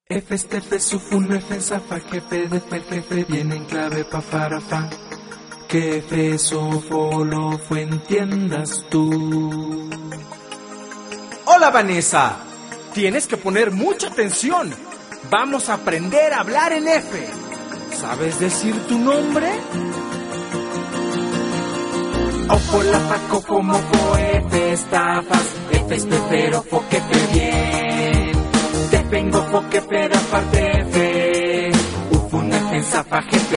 F este F sufun F zafa jefe de fer jefe viene en clave pa farafa. Que F sofo lo fue entiendas tú. Hola Vanessa, tienes que poner mucha atención. Vamos a aprender a hablar en F. ¿Sabes decir tu nombre? Ofo la faco como fo F estafas. F es pero fo que fe bien. Te vengo fo que pero aparte F. Ufun F zafa jefe